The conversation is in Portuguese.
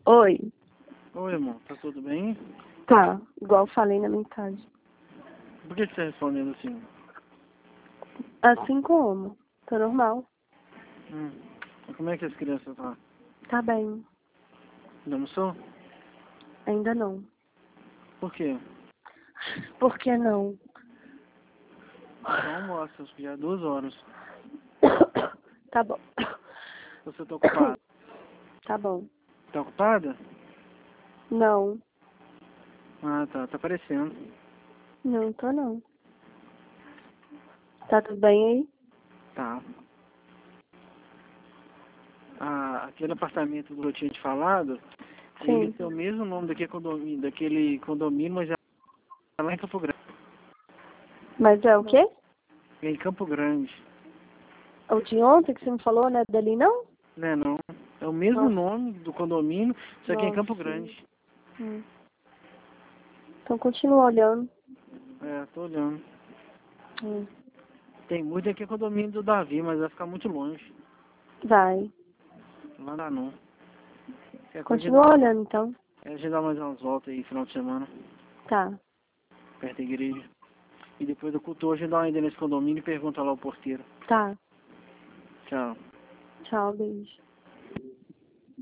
Oi. Oi, amor, tá tudo bem? Tá, igual eu falei na mensagem. Por que você tá respondendo assim? Assim como? Tô normal. Mas como é que as crianças estão? Tá bem. Ainda não sou? Ainda não. Por quê? Por que não? Então almoça, acho que já é 2 horas. Tá bom. Você tá ocupada? Tá bom. Tá ocupada? Não. Ah, tá. Tá aparecendo. Não tô não. Tá tudo bem aí? Tá. Ah, aquele apartamento que eu tinha te falado, ele Sim. tem o mesmo nome daquele condomínio, mas é lá em Campo Grande. Mas é o quê? É em Campo Grande. O de ontem que você me falou, né? Dali não? Né, não? É o mesmo Nossa. nome do condomínio, só que é em Campo Nossa. Grande. Hum. Então continua olhando. É, tô olhando. Hum. Tem muito aqui condomínio do Davi, mas vai ficar muito longe. Vai. Não dá não. Quer coisa Continua olhando então. a gente dá mais umas voltas aí final de semana, Tá. perto da igreja. E depois do culto hoje a gente dá uma ida nesse condomínio e pergunta lá ao porteiro. Tá. Tchau. Tchau, beijo.